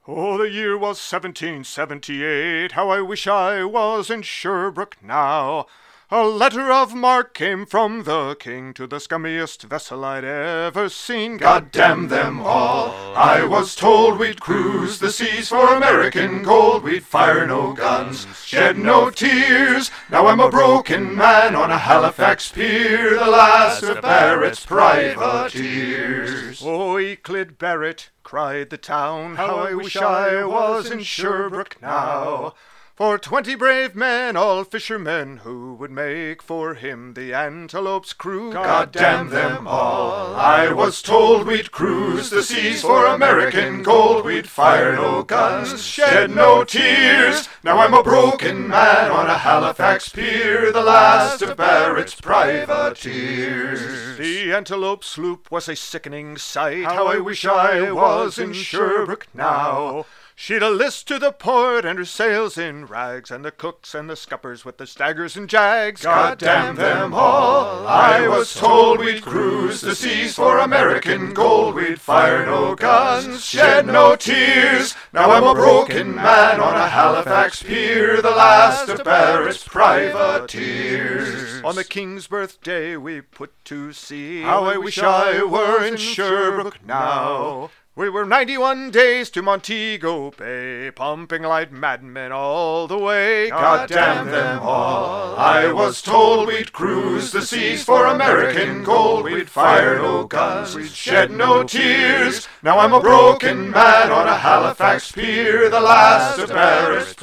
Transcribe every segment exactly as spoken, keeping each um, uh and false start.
Oh, the year was seventeen seventy-eight, how I wish I was in Sherbrooke now. A letter of marque came from the king to the scummiest vessel I'd ever seen. God damn them all, I was told we'd cruise the seas for American gold. We'd fire no guns, shed no tears. Now I'm a broken man on a Halifax pier, the last of Barrett's privateers. Oh, Euclid Barrett, cried the town, how I wish I was in Sherbrooke now. For twenty brave men, all fishermen, who would make for him the Antelope's crew. God damn them all, I was told we'd cruise the seas for American gold. We'd fire no guns, shed no tears. Now I'm a broken man on a Halifax pier, the last of Barrett's privateers. The Antelope sloop was a sickening sight, how I wish I was in Sherbrooke now. She'd a list to the port and her sails in rags, and the cooks and the scuppers with the staggers and jags. God damn them all, I was told we'd cruise the seas for American gold. We'd fire no guns, shed no tears. Now I'm a broken man on a Halifax pier, the last of Barrett's privateers. On the King's birthday we put to sea, how I wish I were in Sherbrooke now. We were ninety-one days to Montego Bay, pumping like madmen all the way. God damn them all, I was told we'd cruise the seas for American gold. We'd fire no guns, we'd shed no tears. Now I'm a broken man on a Halifax pier, the last of Barrett's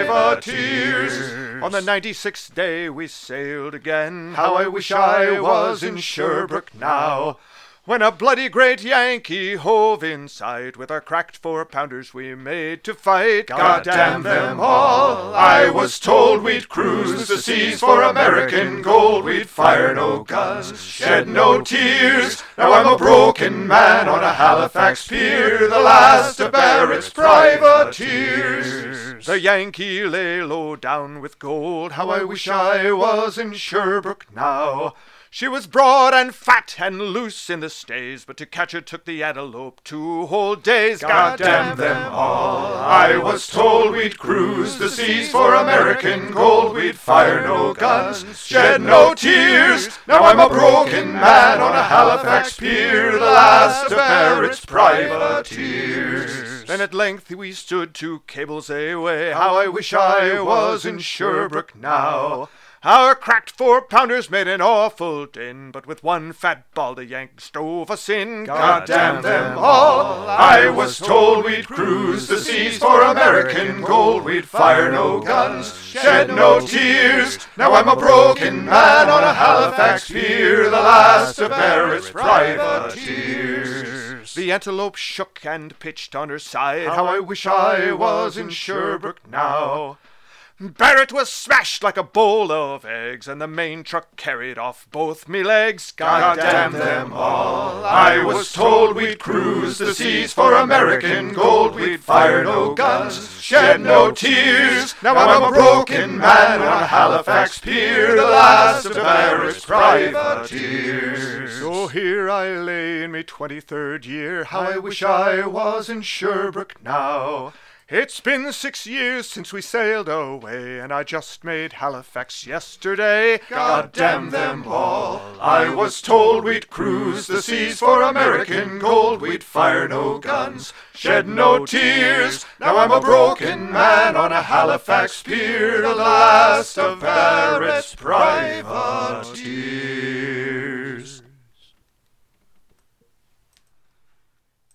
privateers. On the ninety-sixth day we sailed again, how I wish I was in Sherbrooke now. When a bloody great Yankee hove in sight, with our cracked four-pounders we made to fight. God damn them all, I was told we'd cruise the seas for American gold. We'd fire no guns, shed no tears. Now I'm a broken man on a Halifax pier, the last of Barrett's privateers. The Yankee lay low down with gold, how I wish I was in Sherbrooke now. She was broad and fat and loose in the stays, but to catch her took the Antelope two whole days. God damn them all, I was told we'd cruise the seas for American gold. We'd fire no guns, shed no tears. Now I'm a broken man on a Halifax pier, the last of Barrett's privateers. Then at length we stood two cables away, how I wish I was in Sherbrooke now. Our cracked four-pounders made an awful din, but with one fat ball the Yanks stove us in. God damn them all, I was told we'd cruise the seas for American gold. We'd fire no guns, shed no tears. Now I'm a broken man on a Halifax pier, the last of Barrett's privateers. The Antelope shook and pitched on her side, how I wish I was in Sherbrooke now. Barrett was smashed like a bowl of eggs, and the main truck carried off both me legs. God damn them all, I was told we'd cruise the seas for American gold. We'd fire no guns, shed no tears. Now I'm a broken man on a Halifax pier, the last of Barrett's privateers. So here I lay in me twenty-third year, how I wish I was in Sherbrooke now. It's been six years since we sailed away, and I just made Halifax yesterday. God damn them all, I was told we'd cruise the seas for American gold. We'd fire no guns, shed no tears. Now I'm a broken man on a Halifax pier, the last of Barrett's privateers.